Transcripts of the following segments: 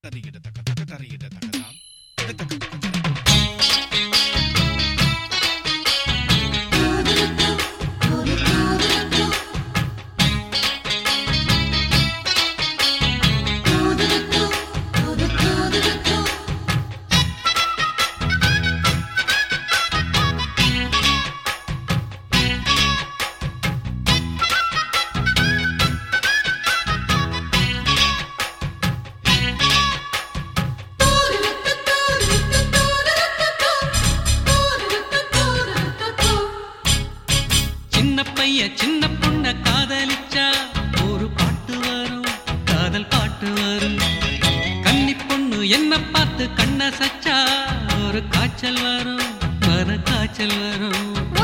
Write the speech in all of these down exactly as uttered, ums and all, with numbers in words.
சின்ன பொண்ண காதலிச்சா ஒரு பாட்டு வரும், காதல் பாட்டு வரும். கன்னி பொண்ணு என்ன பார்த்து கண்ண சச்சா ஒரு காய்ச்சல் வரும், மன காய்ச்சல் வரும்.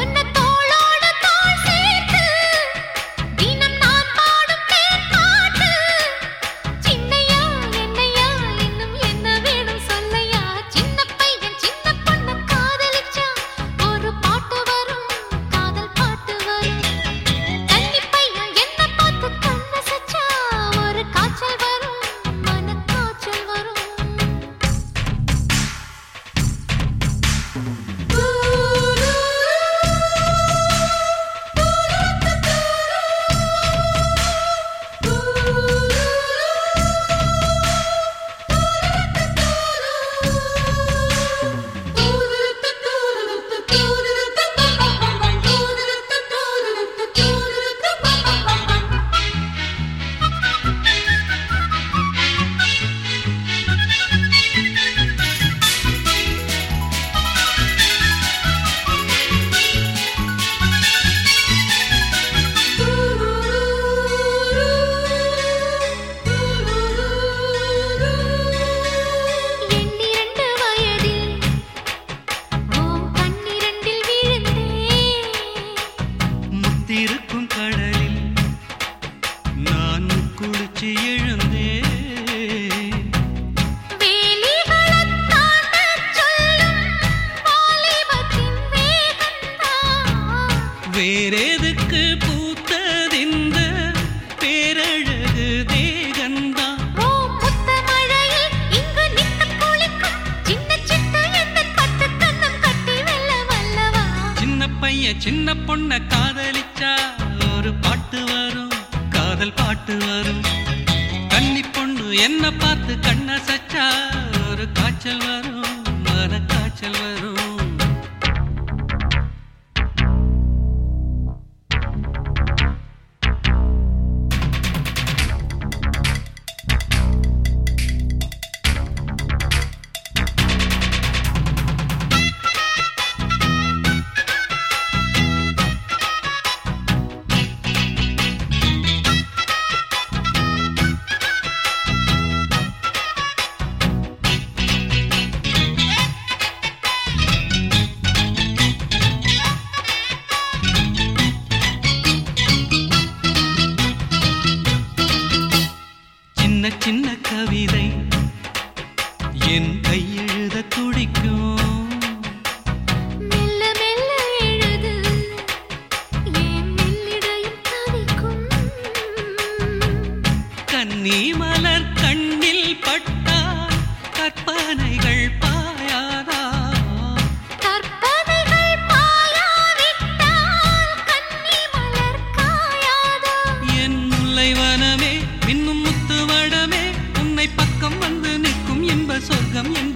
இருக்கும் கடலில் நான் குளிச்சு எழுந்தே வேறெதுக்கு பூத்ததிந்த பேரழகு தேகந்தா. சின்ன பையன் சின்ன பொண்ண காதலிச்சா ஒரு பாட்டு வரும், காதல் பாட்டு வரும். கன்னி பொண்ணு என்ன பார்த்து கண்ண சச்சா ஒரு காய்ச்சல் வரும், மன காய்ச்சல் வரும். சின்ன கவிதை என் கையெழுத துடிக்கும், மெல்ல மெல்ல எழுது என் மெல்லிடையும் தவிக்கும். கன்னி மலர் கண்ணில் பட்டால் கற்பனைகள் பாயாதா, கற்பனைகள் பாயாவிட்டால் கன்னி மலர் காயாதா. என் முல்லைவனமே மின்னும் முத்துவடமே உன்னை பக்கம் வந்து நிற்கும் இன்ப சொர்க்கம்.